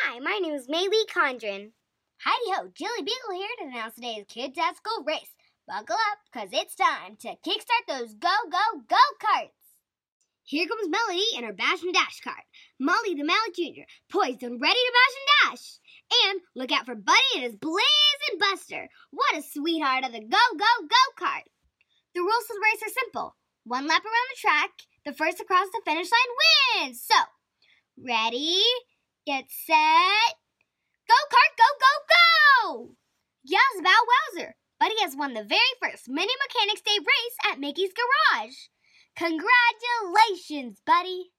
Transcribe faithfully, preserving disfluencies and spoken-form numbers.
Hi, my name is Maylee Condren. Heidi ho, Jilly Beagle here to announce today's Kids at School race. Buckle up, because it's time to kickstart those go-go go-karts. Here comes Melody in her Bash and Dash cart. Molly the Mallet Junior, poised and ready to bash and dash. And look out for Buddy and his Blazing Buster. What a sweetheart of the go-go go-kart. The rules of the race are simple. One lap around the track, the first across the finish line wins. So, ready, get set, go-kart, go, go, go! Yowza bow wowzer! Buddy has won the very first Mini Mechanics Day race at Mickey's Garage. Congratulations, Buddy!